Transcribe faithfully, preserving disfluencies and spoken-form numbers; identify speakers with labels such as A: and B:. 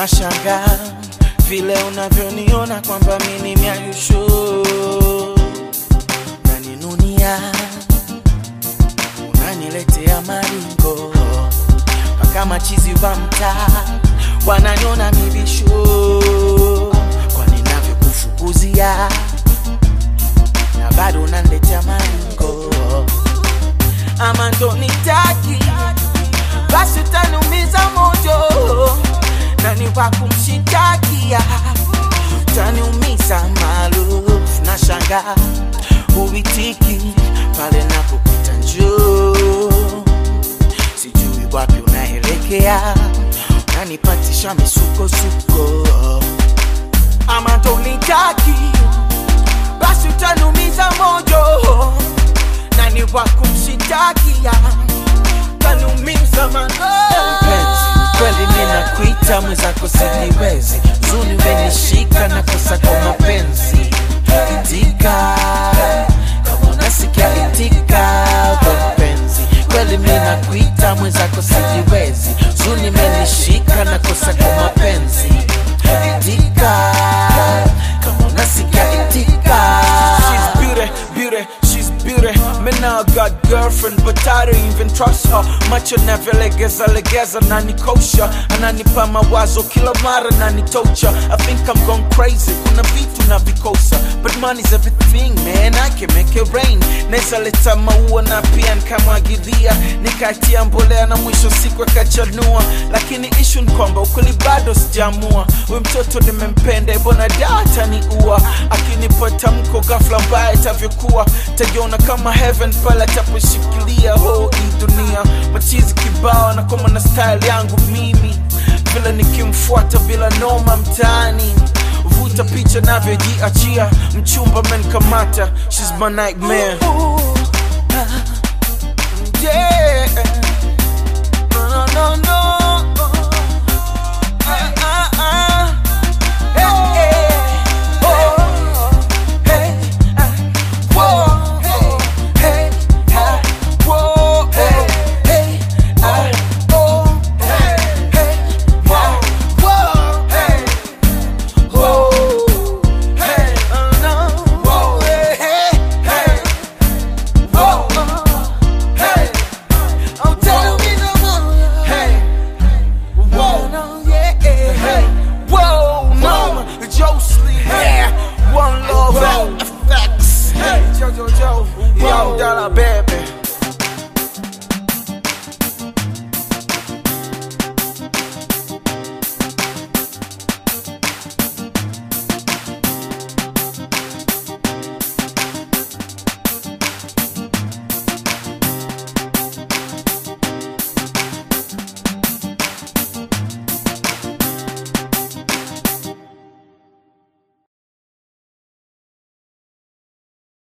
A: Nashangaa vile unavyoniona kwamba mimi ni miayusho, unaninunia, unaniletea maringo, kama chizi wa mtaa wananiona mibisho, kwa ninavyokufukuzia na bado unaniletea maringo. Ama ndo nitaki, basi utaniumiza moyo, na ni wakumshitakia utaniumiza maalufu. Nashangaa huitiki pale napopita njoo, sijui wapi unaelekea, unanipatisha misuko suko. Ama ndo nitaki, basi utaniumiza moyo, na ni wakumshitakia utaniumiza maalufu. Kweli mina kuita mwezako siniwezi, zuni umenishika na kosa kwa mapenzi. Itika kama unasikia, itika mpenzi. Kweli mina kuita mwezako siniwezi, zuni umenishika na kosa kwa mapenzi. Itika kama unasikia, itika. She's beauty, beauty, she's beauty. Me now got girlfriend but I don't even trust her. Macho never legeza legeza nani kosha, ananipa mawazo kila mara nani tocha. I think I'm gone crazy, kuna vitu na vikosa, but money's everything man, I can make it rain. Neza leta maua na pia nikamwagilia, nikatia mbolea na mwisho siku akachanua. Lakini issue ni kwamba ukweli bado sijamua. We mtoto nimempenda, ibona data ni ua. Akinipata mko ghafla mbaya itavyokuwa, tajiona kama heaven pala taposhikilia ho hii dunia. Machizi kibao na koma na style yangu mimi, vile nikimfuata bila noma mtaani. Vuta picha navyojiachia, mchumba menkamata, she's my nightmare. Yeah, no no no no. One love, effects. Hey, Jojo, Joe, yo, dollar bear.